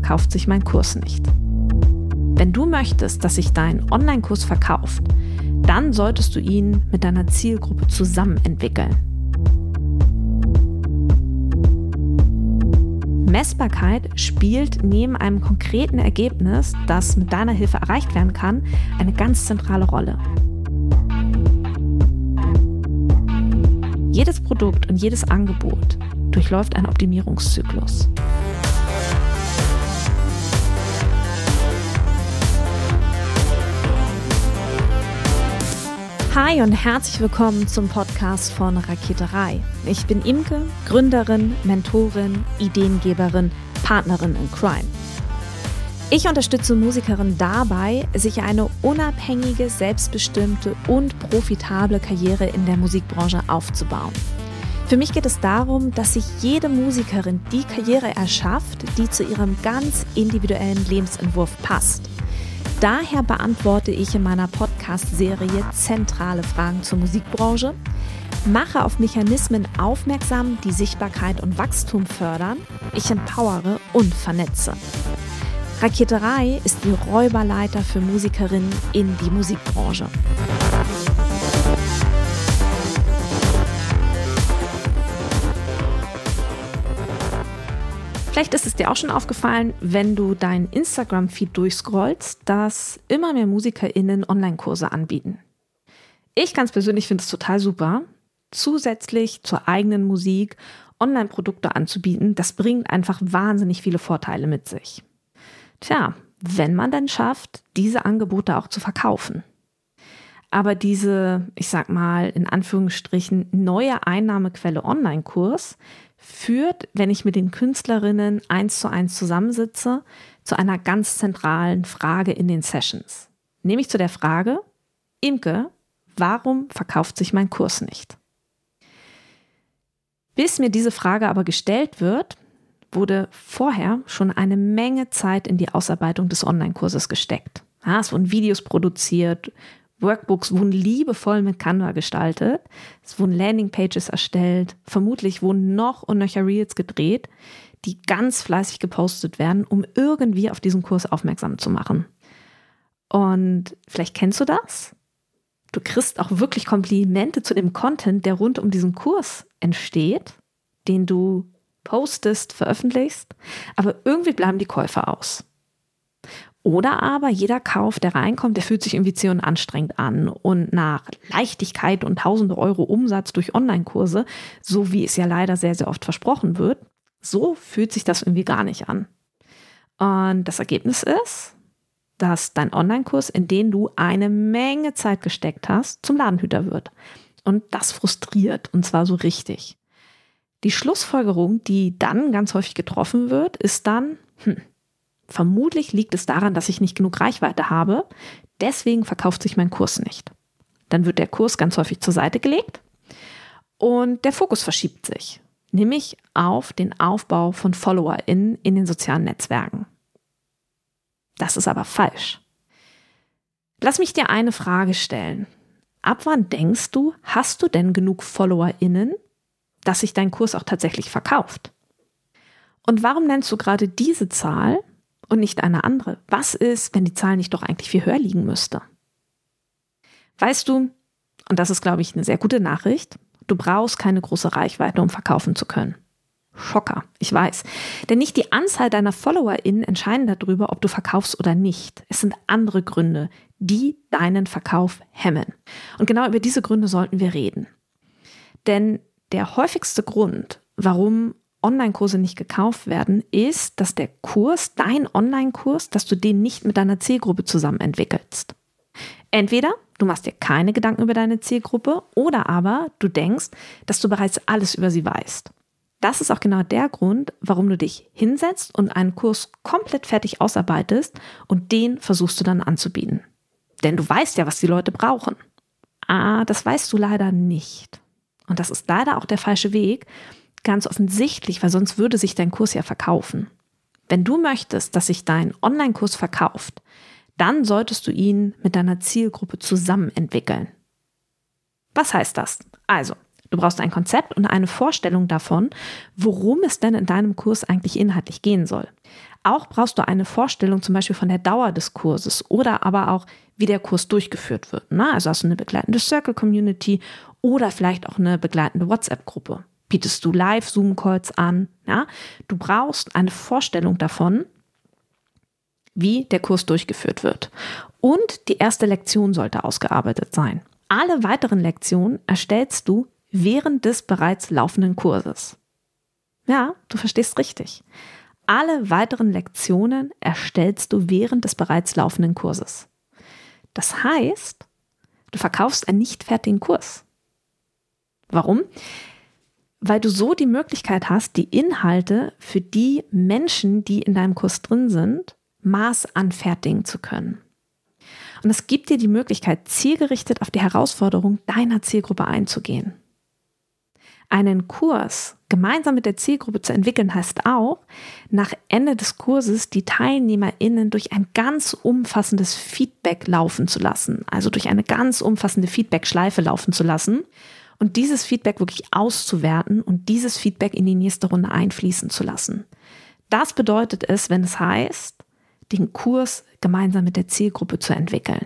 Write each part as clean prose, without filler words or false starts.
verkauft sich mein Kurs nicht? Wenn du möchtest, dass sich dein Online-Kurs verkauft, dann solltest du ihn mit deiner Zielgruppe zusammen entwickeln. Messbarkeit spielt neben einem konkreten Ergebnis, das mit deiner Hilfe erreicht werden kann, eine ganz zentrale Rolle. Jedes Produkt und jedes Angebot durchläuft einen Optimierungszyklus. Hi und herzlich willkommen zum Podcast von Raketerei. Ich bin Imke, Gründerin, Mentorin, Ideengeberin, Partnerin in Crime. Ich unterstütze Musikerinnen dabei, sich eine unabhängige, selbstbestimmte und profitable Karriere in der Musikbranche aufzubauen. Für mich geht es darum, dass sich jede Musikerin die Karriere erschafft, die zu ihrem ganz individuellen Lebensentwurf passt. Daher beantworte ich in meiner Podcast-Serie zentrale Fragen zur Musikbranche, mache auf Mechanismen aufmerksam, die Sichtbarkeit und Wachstum fördern, ich empowere und vernetze. Raketerei ist die Räuberleiter für Musikerinnen in die Musikbranche. Vielleicht ist es dir auch schon aufgefallen, wenn du deinen Instagram-Feed durchscrollst, dass immer mehr MusikerInnen Online-Kurse anbieten. Ich ganz persönlich finde es total super, zusätzlich zur eigenen Musik Online-Produkte anzubieten. Das bringt einfach wahnsinnig viele Vorteile mit sich. Tja, wenn man dann schafft, diese Angebote auch zu verkaufen. Aber diese, ich sag mal, in Anführungsstrichen, neue Einnahmequelle Online-Kurs führt, wenn ich mit den Künstlerinnen 1:1 zusammensitze, zu einer ganz zentralen Frage in den Sessions. Nämlich zu der Frage: Imke, warum verkauft sich mein Kurs nicht? Bis mir diese Frage aber gestellt wird, wurde vorher schon eine Menge Zeit in die Ausarbeitung des Online-Kurses gesteckt. Ja, es wurden Videos produziert, Workbooks wurden liebevoll mit Canva gestaltet, es wurden Landingpages erstellt, vermutlich wurden noch und nöcher Reels gedreht, die ganz fleißig gepostet werden, um irgendwie auf diesen Kurs aufmerksam zu machen. Und vielleicht kennst du das? Du kriegst auch wirklich Komplimente zu dem Content, der rund um diesen Kurs entsteht, den du postest, veröffentlichst, aber irgendwie bleiben die Käufer aus. Oder aber jeder Kauf, der reinkommt, der fühlt sich irgendwie zäh und anstrengend an. Und nach Leichtigkeit und tausende Euro Umsatz durch Online-Kurse, so wie es ja leider sehr, sehr oft versprochen wird, so fühlt sich das irgendwie gar nicht an. Und das Ergebnis ist, dass dein Online-Kurs, in den du eine Menge Zeit gesteckt hast, zum Ladenhüter wird. Und das frustriert, und zwar so richtig. Die Schlussfolgerung, die dann ganz häufig getroffen wird, ist dann, vermutlich liegt es daran, dass ich nicht genug Reichweite habe, deswegen verkauft sich mein Kurs nicht. Dann wird der Kurs ganz häufig zur Seite gelegt und der Fokus verschiebt sich, nämlich auf den Aufbau von FollowerInnen in den sozialen Netzwerken. Das ist aber falsch. Lass mich dir eine Frage stellen. Ab wann denkst du, hast du denn genug FollowerInnen, dass sich dein Kurs auch tatsächlich verkauft? Und warum nennst du gerade diese Zahl und nicht eine andere? Was ist, wenn die Zahl nicht doch eigentlich viel höher liegen müsste? Weißt du, und das ist, glaube ich, eine sehr gute Nachricht, du brauchst keine große Reichweite, um verkaufen zu können. Schocker, ich weiß. Denn nicht die Anzahl deiner FollowerInnen entscheiden darüber, ob du verkaufst oder nicht. Es sind andere Gründe, die deinen Verkauf hemmen. Und genau über diese Gründe sollten wir reden. Denn der häufigste Grund, warum Online-Kurse nicht gekauft werden, ist, dass der Kurs, dein Online-Kurs, dass du den nicht mit deiner Zielgruppe zusammen entwickelst. Entweder du machst dir keine Gedanken über deine Zielgruppe oder aber du denkst, dass du bereits alles über sie weißt. Das ist auch genau der Grund, warum du dich hinsetzt und einen Kurs komplett fertig ausarbeitest und den versuchst du dann anzubieten. Denn du weißt ja, was die Leute brauchen. Das weißt du leider nicht. Und das ist leider auch der falsche Weg, ganz offensichtlich, weil sonst würde sich dein Kurs ja verkaufen. Wenn du möchtest, dass sich dein Online-Kurs verkauft, dann solltest du ihn mit deiner Zielgruppe zusammen entwickeln. Was heißt das? Also, Du brauchst ein Konzept und eine Vorstellung davon, worum es denn in deinem Kurs eigentlich inhaltlich gehen soll. Auch brauchst du eine Vorstellung zum Beispiel von der Dauer des Kurses oder aber auch, wie der Kurs durchgeführt wird. Also hast du eine begleitende Circle-Community oder vielleicht auch eine begleitende WhatsApp-Gruppe. Bietest du Live-Zoom-Calls an? Ja? Du brauchst eine Vorstellung davon, wie der Kurs durchgeführt wird. Und die erste Lektion sollte ausgearbeitet sein. Alle weiteren Lektionen erstellst du während des bereits laufenden Kurses. Ja, du verstehst richtig. Alle weiteren Lektionen erstellst du während des bereits laufenden Kurses. Das heißt, du verkaufst einen nicht fertigen Kurs. Warum? Weil du so die Möglichkeit hast, die Inhalte für die Menschen, die in deinem Kurs drin sind, maßanfertigen zu können. Und es gibt dir die Möglichkeit, zielgerichtet auf die Herausforderung deiner Zielgruppe einzugehen. Einen Kurs gemeinsam mit der Zielgruppe zu entwickeln, heißt auch, nach Ende des Kurses die TeilnehmerInnen durch ein ganz umfassendes Feedback laufen zu lassen, also durch eine ganz umfassende Feedback-Schleife laufen zu lassen und dieses Feedback wirklich auszuwerten und dieses Feedback in die nächste Runde einfließen zu lassen. Das bedeutet es, wenn es heißt, den Kurs gemeinsam mit der Zielgruppe zu entwickeln.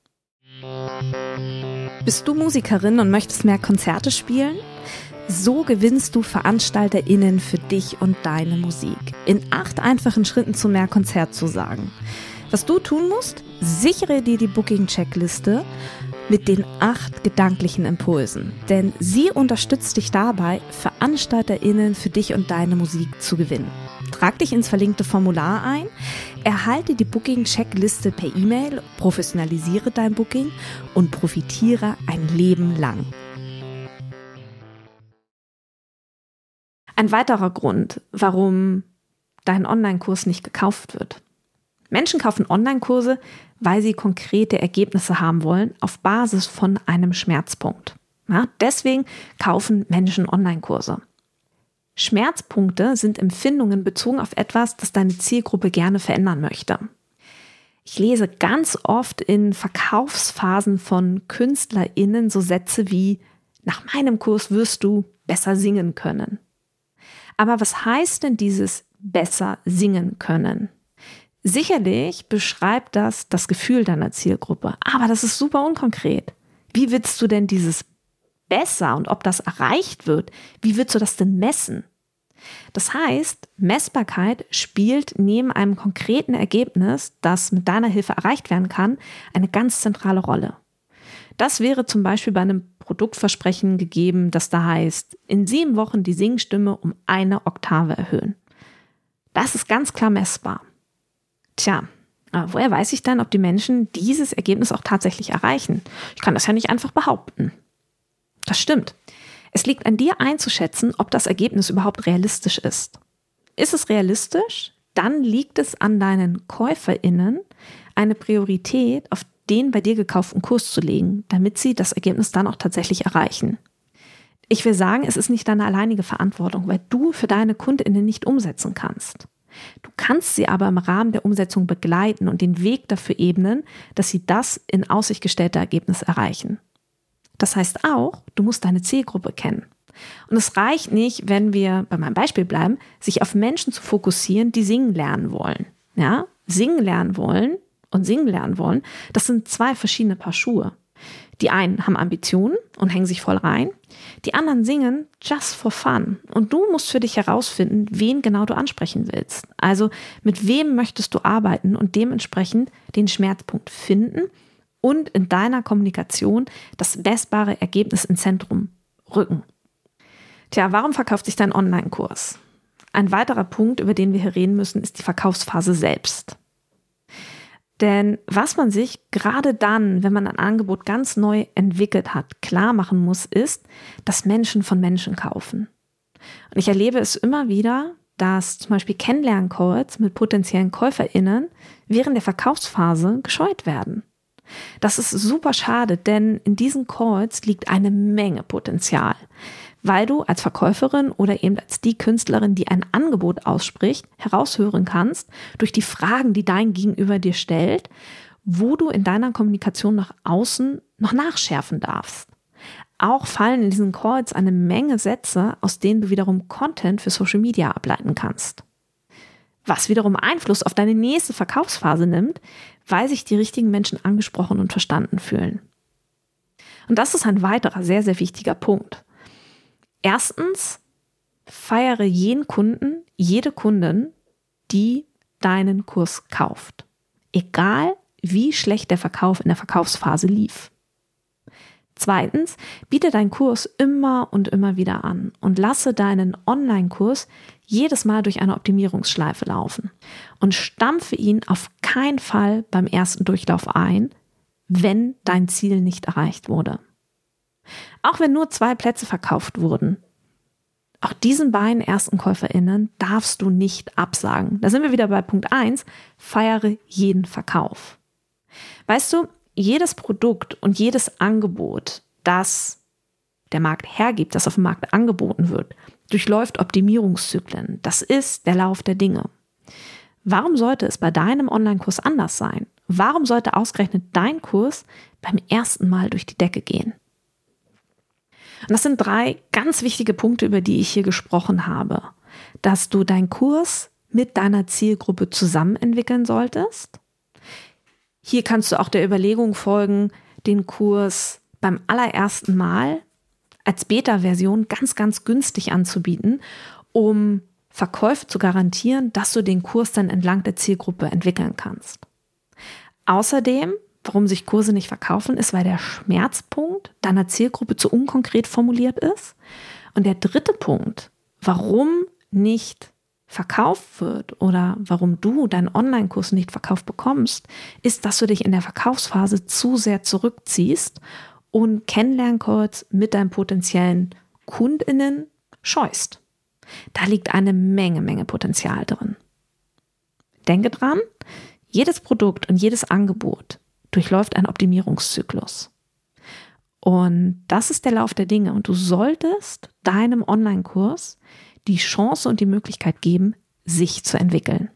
Bist du Musikerin und möchtest mehr Konzerte spielen? So gewinnst du VeranstalterInnen für dich und deine Musik. In 8 einfachen Schritten zu mehr Konzertzusagen. Was du tun musst? Sichere dir die Booking-Checkliste mit den 8 gedanklichen Impulsen. Denn sie unterstützt dich dabei, VeranstalterInnen für dich und deine Musik zu gewinnen. Trag dich ins verlinkte Formular ein, erhalte die Booking-Checkliste per E-Mail, professionalisiere dein Booking und profitiere ein Leben lang. Ein weiterer Grund, warum dein Online-Kurs nicht gekauft wird. Menschen kaufen Online-Kurse, weil sie konkrete Ergebnisse haben wollen, auf Basis von einem Schmerzpunkt. Ja, deswegen kaufen Menschen Online-Kurse. Schmerzpunkte sind Empfindungen bezogen auf etwas, das deine Zielgruppe gerne verändern möchte. Ich lese ganz oft in Verkaufsphasen von KünstlerInnen so Sätze wie: Nach meinem Kurs wirst du besser singen können. Aber was heißt denn dieses besser singen können? Sicherlich beschreibt das Gefühl deiner Zielgruppe, aber das ist super unkonkret. Wie willst du denn dieses besser und ob das erreicht wird, wie willst du das denn messen? Das heißt, Messbarkeit spielt neben einem konkreten Ergebnis, das mit deiner Hilfe erreicht werden kann, eine ganz zentrale Rolle. Das wäre zum Beispiel bei einem Produktversprechen gegeben, das da heißt, in 7 Wochen die Singstimme um 1 Oktave erhöhen. Das ist ganz klar messbar. Tja, woher weiß ich dann, ob die Menschen dieses Ergebnis auch tatsächlich erreichen? Ich kann das ja nicht einfach behaupten. Das stimmt. Es liegt an dir einzuschätzen, ob das Ergebnis überhaupt realistisch ist. Ist es realistisch? Dann liegt es an deinen KäuferInnen, eine Priorität auf den bei dir gekauften Kurs zu legen, damit sie das Ergebnis dann auch tatsächlich erreichen. Ich will sagen, es ist nicht deine alleinige Verantwortung, weil du für deine KundInnen nicht umsetzen kannst. Du kannst sie aber im Rahmen der Umsetzung begleiten und den Weg dafür ebnen, dass sie das in Aussicht gestellte Ergebnis erreichen. Das heißt auch, du musst deine Zielgruppe kennen. Und es reicht nicht, wenn wir bei meinem Beispiel bleiben, sich auf Menschen zu fokussieren, die singen lernen wollen. Ja? Singen lernen wollen und singen lernen wollen, das sind 2 verschiedene Paar Schuhe. Die einen haben Ambitionen und hängen sich voll rein. Die anderen singen just for fun. Und du musst für dich herausfinden, wen genau du ansprechen willst. Also mit wem möchtest du arbeiten und dementsprechend den Schmerzpunkt finden und in deiner Kommunikation das messbare Ergebnis ins Zentrum rücken. Tja, warum verkauft sich dein Online-Kurs? Ein weiterer Punkt, über den wir hier reden müssen, ist die Verkaufsphase selbst. Denn was man sich gerade dann, wenn man ein Angebot ganz neu entwickelt hat, klar machen muss, ist, dass Menschen von Menschen kaufen. Und ich erlebe es immer wieder, dass zum Beispiel Kennenlern-Calls mit potenziellen KäuferInnen während der Verkaufsphase gescheut werden. Das ist super schade, denn in diesen Calls liegt eine Menge Potenzial, weil du als Verkäuferin oder eben als die Künstlerin, die ein Angebot ausspricht, heraushören kannst durch die Fragen, die dein Gegenüber dir stellt, wo du in deiner Kommunikation nach außen noch nachschärfen darfst. Auch fallen in diesen Calls eine Menge Sätze, aus denen du wiederum Content für Social Media ableiten kannst. Was wiederum Einfluss auf deine nächste Verkaufsphase nimmt, weil sich die richtigen Menschen angesprochen und verstanden fühlen. Und das ist ein weiterer sehr, sehr wichtiger Punkt. Erstens, feiere jeden Kunden, jede Kundin, die deinen Kurs kauft. Egal, wie schlecht der Verkauf in der Verkaufsphase lief. Zweitens, biete deinen Kurs immer und immer wieder an und lasse deinen Online-Kurs jedes Mal durch eine Optimierungsschleife laufen und stampfe ihn auf keinen Fall beim ersten Durchlauf ein, wenn dein Ziel nicht erreicht wurde. Auch wenn nur 2 Plätze verkauft wurden, auch diesen beiden ersten KäuferInnen darfst du nicht absagen. Da sind wir wieder bei Punkt 1, feiere jeden Verkauf. Weißt du, jedes Produkt und jedes Angebot, das der Markt hergibt, das auf dem Markt angeboten wird, durchläuft Optimierungszyklen. Das ist der Lauf der Dinge. Warum sollte es bei deinem Online-Kurs anders sein? Warum sollte ausgerechnet dein Kurs beim ersten Mal durch die Decke gehen? Und das sind 3 ganz wichtige Punkte, über die ich hier gesprochen habe. Dass du deinen Kurs mit deiner Zielgruppe zusammen entwickeln solltest. Hier kannst du auch der Überlegung folgen, den Kurs beim allerersten Mal als Beta-Version ganz, ganz günstig anzubieten, um Verkäufe zu garantieren, dass du den Kurs dann entlang der Zielgruppe entwickeln kannst. Außerdem, warum sich Kurse nicht verkaufen, ist, weil der Schmerzpunkt deiner Zielgruppe zu unkonkret formuliert ist. Und der dritte Punkt, warum nicht verkauft wird oder warum du deinen Online-Kurs nicht verkauft bekommst, ist, dass du dich in der Verkaufsphase zu sehr zurückziehst und Kennenlern-Calls mit deinen potenziellen KundInnen scheust. Da liegt eine Menge Potenzial drin. Denke dran, jedes Produkt und jedes Angebot durchläuft einen Optimierungszyklus. Und das ist der Lauf der Dinge. Und du solltest deinem Online-Kurs die Chance und die Möglichkeit geben, sich zu entwickeln.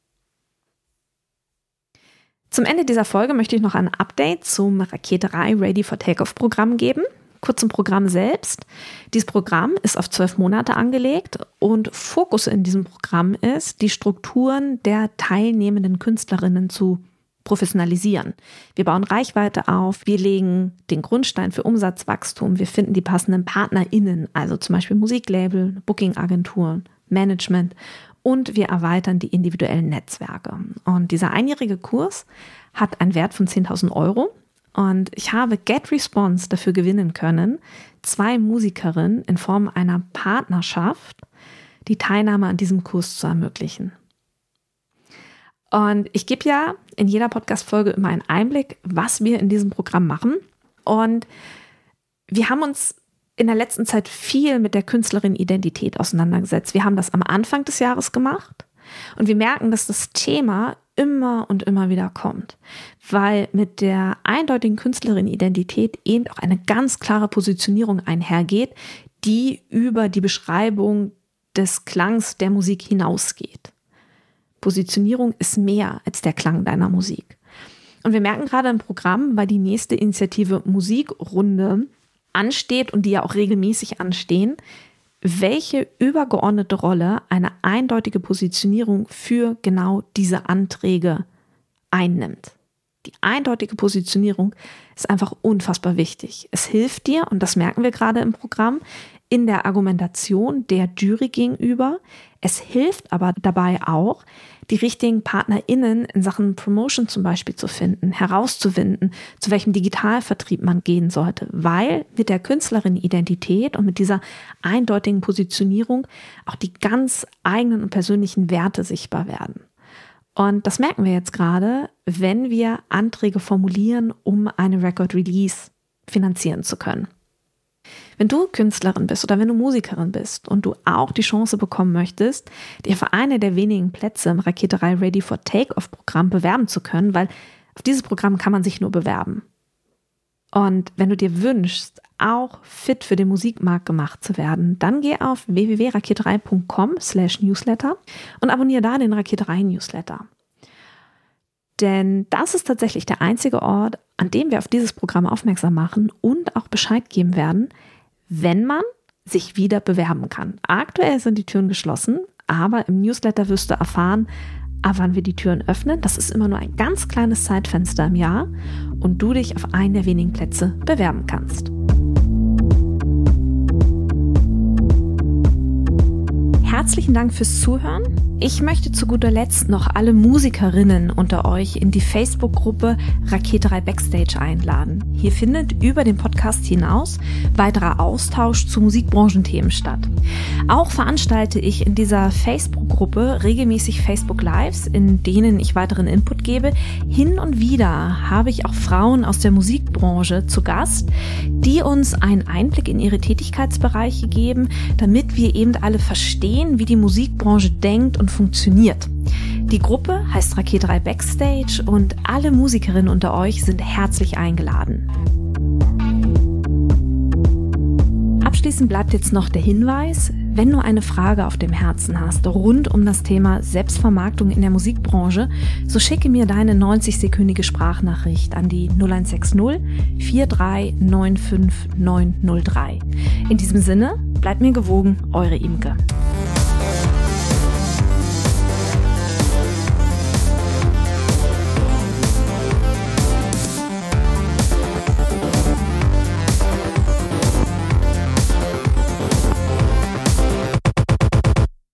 Zum Ende dieser Folge möchte ich noch ein Update zum Raketerei Ready for Takeoff Programm geben. Kurz zum Programm selbst. Dieses Programm ist auf 12 Monate angelegt und Fokus in diesem Programm ist, die Strukturen der teilnehmenden Künstlerinnen zu professionalisieren. Wir bauen Reichweite auf, wir legen den Grundstein für Umsatzwachstum, wir finden die passenden PartnerInnen, also zum Beispiel Musiklabel, Bookingagenturen, Management und wir erweitern die individuellen Netzwerke. Und dieser einjährige Kurs hat einen Wert von 10.000 Euro und ich habe GetResponse dafür gewinnen können, 2 Musikerinnen in Form einer Partnerschaft die Teilnahme an diesem Kurs zu ermöglichen. Und ich gebe ja in jeder Podcast-Folge immer einen Einblick, was wir in diesem Programm machen. Und wir haben uns in der letzten Zeit viel mit der Künstlerin-Identität auseinandergesetzt. Wir haben das am Anfang des Jahres gemacht und wir merken, dass das Thema immer und immer wieder kommt, weil mit der eindeutigen Künstlerin-Identität eben auch eine ganz klare Positionierung einhergeht, die über die Beschreibung des Klangs der Musik hinausgeht. Positionierung ist mehr als der Klang deiner Musik. Und wir merken gerade im Programm, weil die nächste Initiative Musikrunde ansteht und die ja auch regelmäßig anstehen, welche übergeordnete Rolle eine eindeutige Positionierung für genau diese Anträge einnimmt. Die eindeutige Positionierung ist einfach unfassbar wichtig. Es hilft dir, und das merken wir gerade im Programm, in der Argumentation der Jury gegenüber. Es hilft aber dabei auch, die richtigen PartnerInnen in Sachen Promotion zum Beispiel zu finden, herauszufinden, zu welchem Digitalvertrieb man gehen sollte, weil mit der Künstlerin-Identität und mit dieser eindeutigen Positionierung auch die ganz eigenen und persönlichen Werte sichtbar werden. Und das merken wir jetzt gerade, wenn wir Anträge formulieren, um eine Record Release finanzieren zu können. Wenn du Künstlerin bist oder wenn du Musikerin bist und du auch die Chance bekommen möchtest, dich für eine der wenigen Plätze im Raketerei Ready for Takeoff Programm bewerben zu können, weil auf dieses Programm kann man sich nur bewerben. Und wenn du dir wünschst, auch fit für den Musikmarkt gemacht zu werden, dann geh auf www.raketerei.com/newsletter und abonniere da den Raketerei-Newsletter. Denn das ist tatsächlich der einzige Ort, an dem wir auf dieses Programm aufmerksam machen und auch Bescheid geben werden, wenn man sich wieder bewerben kann. Aktuell sind die Türen geschlossen, aber im Newsletter wirst du erfahren, ab wann wir die Türen öffnen. Das ist immer nur ein ganz kleines Zeitfenster im Jahr und du dich auf einen der wenigen Plätze bewerben kannst. Herzlichen Dank fürs Zuhören. Ich möchte zu guter Letzt noch alle Musikerinnen unter euch in die Facebook-Gruppe Raketerei Backstage einladen. Hier findet über den Podcast hinaus weiterer Austausch zu Musikbranchenthemen statt. Auch veranstalte ich in dieser Facebook-Gruppe regelmäßig Facebook-Lives, in denen ich weiteren Input gebe. Hin und wieder habe ich auch Frauen aus der Musikbranche zu Gast, die uns einen Einblick in ihre Tätigkeitsbereiche geben, damit wir eben alle verstehen, wie die Musikbranche denkt und funktioniert. Die Gruppe heißt Raketerei Backstage und alle Musikerinnen unter euch sind herzlich eingeladen. Abschließend bleibt jetzt noch der Hinweis, wenn du eine Frage auf dem Herzen hast rund um das Thema Selbstvermarktung in der Musikbranche, so schicke mir deine 90-sekündige Sprachnachricht an die 0160 4395903. In diesem Sinne, bleibt mir gewogen, eure Imke.